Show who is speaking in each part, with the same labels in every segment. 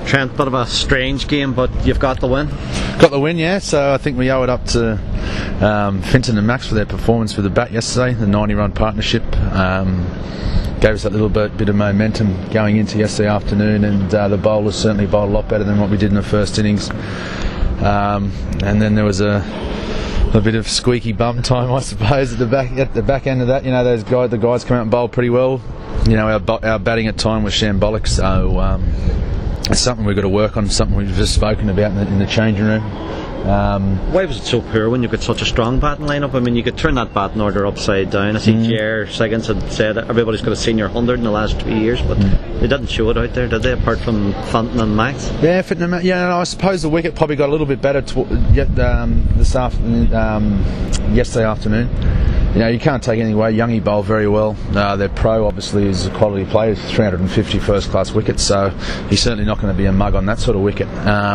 Speaker 1: Trent, bit of a strange game, but you've got the win.
Speaker 2: Got the win, yeah. So I think we owe it up to Finton and Max for their performance with the bat yesterday. The 90-run partnership gave us that little bit of momentum going into yesterday afternoon, and the bowlers certainly bowled a lot better than what we did in the first innings. And then there was a bit of squeaky bum time, I suppose, at the back end of that. You know, the guys come out and bowl pretty well. You know, our batting at time was shambolic, so it's something we've got to work on, something we've just spoken about in the changing room.
Speaker 1: Why was it so poor when you've got such a strong batting lineup? I mean, you could turn that batting order upside down. I see Jer Siggins had said that everybody's got a senior 100 in the last 2 years, but they didn't show it out there, did they, apart from Finton and Max?
Speaker 2: Yeah, Finton and Max. Yeah, no, I suppose the wicket probably got a little bit better yesterday afternoon. You know, you can't take anything away. Youngie bowled very well. Their pro obviously is a quality player, 350 first-class wickets, so he's certainly not going to be a mug on that sort of wicket.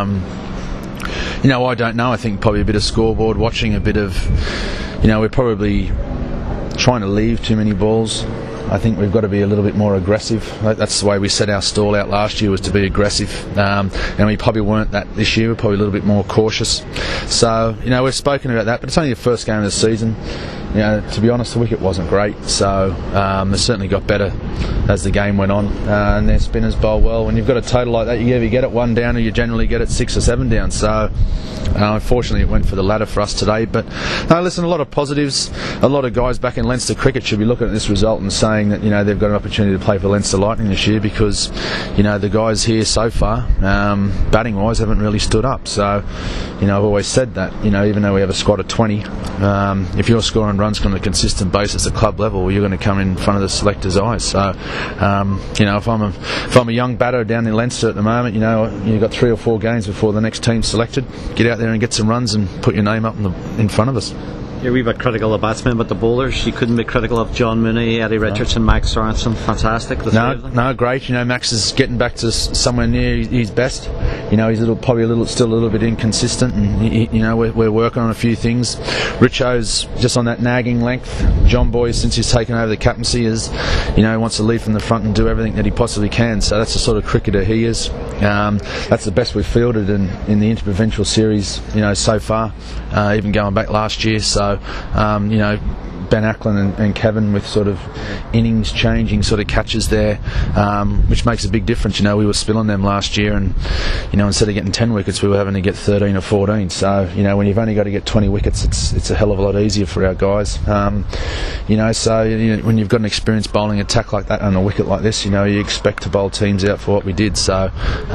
Speaker 2: You know, I don't know. I think probably a bit of scoreboard watching, a bit of, you know, we're probably trying to leave too many balls. I think we've got to be a little bit more aggressive. That's the way we set our stall out last year, was to be aggressive, and we probably weren't that this year. We're probably a little bit more cautious. So, you know, we've spoken about that, but it's only the first game of the season. You know, to be honest, the wicket wasn't great, so it certainly got better as the game went on, and their spinners bowl well. When you've got a total like that, you either get it 1 down or you generally get it 6 or 7 down. So unfortunately it went for the latter for us today. But no, listen, a lot of positives. A lot of guys back in Leinster cricket should be looking at this result and saying that, you know, they've got an opportunity to play for Leinster Lightning this year, because, you know, the guys here so far, batting wise, haven't really stood up. So, you know, I've always said that, you know, even though we have a squad of 20, if you're scoring runs on a consistent basis at club level, you're going to come in front of the selectors' eyes. So, you know, if I'm a young batter down in Leinster at the moment, you know, you've got 3 or 4 games before the next team's selected. Get out there and get some runs and put your name up in front of us.
Speaker 1: You're a wee bit critical of batsmen, but the bowlers, you couldn't be critical of John Mooney, Eddie Richardson, Max Sorensen. Fantastic.
Speaker 2: No, great. You know, Max is getting back to somewhere near his best. You know, he's still a little bit inconsistent, and you know, we're working on a few things. Richo's just on that nagging length. John Boy, since he's taken over the captaincy, wants to lead from the front and do everything that he possibly can. So that's the sort of cricketer he is. That's the best we've fielded in the interprovincial series, you know, so far. Even going back last year. So, you know, Ben Ackland and Kevin with sort of innings changing sort of catches there, which makes a big difference. You know, we were spilling them last year, and, you know, instead of getting 10 wickets, we were having to get 13 or 14. So, you know, when you've only got to get 20 wickets, it's a hell of a lot easier for our guys. You know, so, you know, when you've got an experienced bowling attack like that on a wicket like this, you know, you expect to bowl teams out for what we did. So,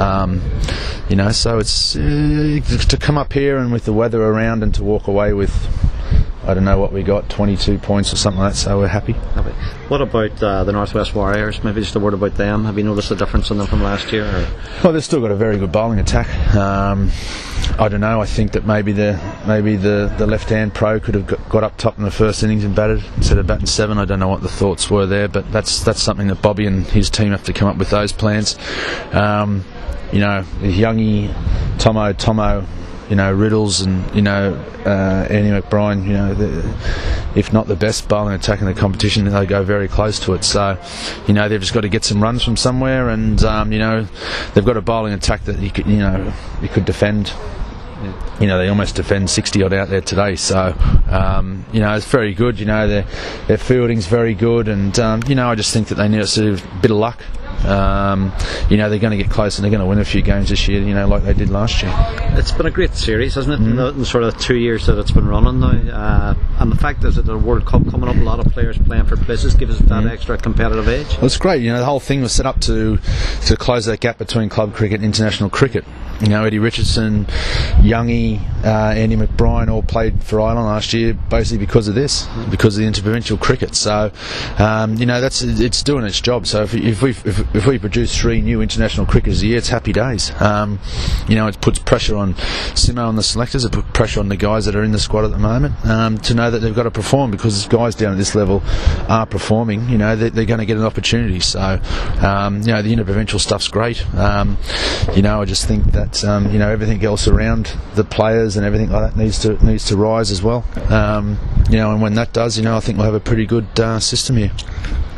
Speaker 2: you know, so it's to come up here and with the weather around and to walk away with, I don't know what we got, 22 points or something like that, so we're happy.
Speaker 1: What about the Northwest Warriors? Maybe just a word about them. Have you noticed a difference in them from last year? Or?
Speaker 2: Well, they've still got a very good bowling attack. I don't know, I think that maybe the left-hand pro could have got up top in the first innings and batted instead of batting 7. I don't know what the thoughts were there, but that's something that Bobby and his team have to come up with, those plans. You know, Youngie, Tomo, you know, Riddles and, you know, Andy McBride, you know, if not the best bowling attack in the competition, they go very close to it. So, you know, they've just got to get some runs from somewhere, and, you know, they've got a bowling attack that you could defend. You know, they almost defend 60 odd out there today, so you know, it's very good. You know, their fielding's very good, and you know, I just think that they need a sort of bit of luck. You know, they're going to get close and they're going to win a few games this year, you know, like they did last year.
Speaker 1: It's been a great series, hasn't it, in the sort of 2 years that it's been running now, and the fact is that the World Cup coming up, a lot of players playing for places, gives us that extra competitive edge.
Speaker 2: Well, it's great. You know, the whole thing was set up to close that gap between club cricket and international cricket. You know, Eddie Richardson, Youngie, Andy McBride all played for Ireland last year, basically because of this, because of the interprovincial cricket. So, you know, it's doing its job. So if we produce 3 new international cricketers a year, it's happy days. You know, it puts pressure on Simo and the selectors. It puts pressure on the guys that are in the squad at the moment to know that they've got to perform, because guys down at this level are performing. You know, they're going to get an opportunity. So, you know, the interprovincial stuff's great. You know, I just think that you know, everything else around the players and everything like that needs to rise as well. You know, and when that does, you know, I think we'll have a pretty good system here.